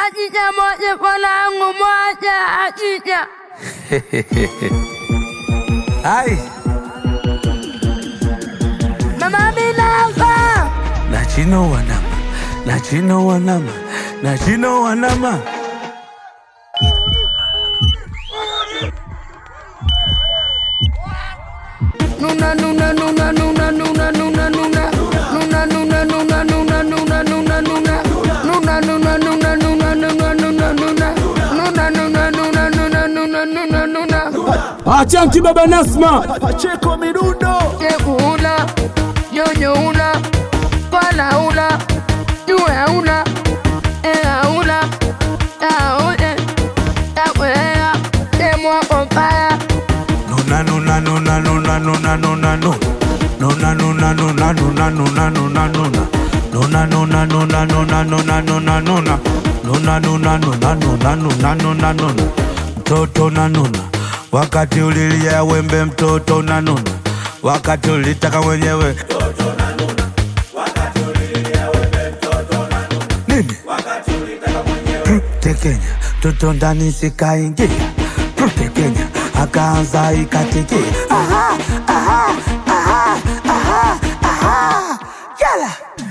Achicha moja mwanangu moja achicha. Ai Mama Minamba Nachino wanama Nachino wanama Nachino wanama Nuna nuna nuna nuna nuna nuna nuna Nuna nuna nuna nuna nuna nuna nuna Nuna nuna nuna nuna nuna nuna nuna Nuna nuna nuna nuna nuna nuna nuna Achanki baba Nasma Pacheko midundo Cheku una Nyonyo una Pala una Yue una Ea una Taone Takwea Temwa kompaya Nuna nuna nuna nuna nuna nuna nuna Nuna nuna nuna nuna nuna nuna nuna Nuna nuna nuna nuna nuna nuna nuna Nuna nuna nuna nuna nuna nuna nuna Mtoto na nuna Wakati ulilia wembe mtoto na nuna Wakati ulitaka mwenyewe Mtoto na nuna Wakati ulilia wembe mtoto na nuna Nini? Wakati ulitaka mwenyewe Tekenya Toto ndani sikaingia Tekenya Akaanza ikatikia Aha aha aha aha aha Yala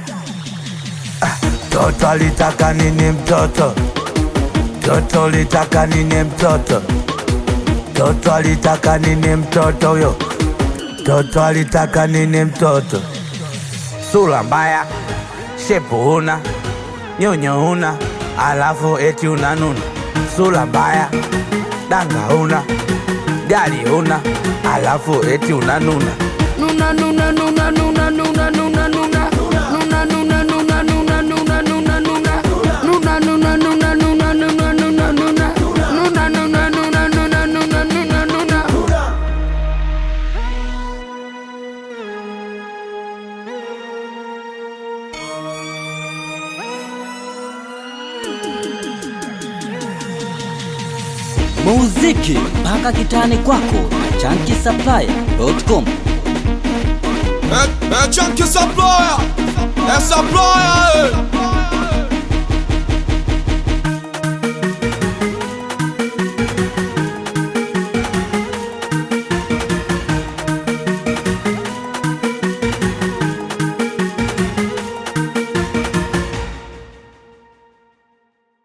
Mtoto alitaka nini mtoto Mtoto alitaka nini mtoto Mtoto alitaka nini mtoto yo Mtoto alitaka nini mtoto Sura mbaya Shepu una Nyonyo una Alafu eti unanuna Sura mbaya Danga una Gari una Alafu eti unanuna Nuna nuna nuna nuna nuna nuna nuna Nuna nuna nuna nuna nuna nuna nuna Nuna nuna nuna nuna nuna nuna nuna Nuna nuna nuna nuna nuna nuna nuna Muziki mpaka kitani kwako na ChunkySupplier.com. Chunky Supplier, Supplier.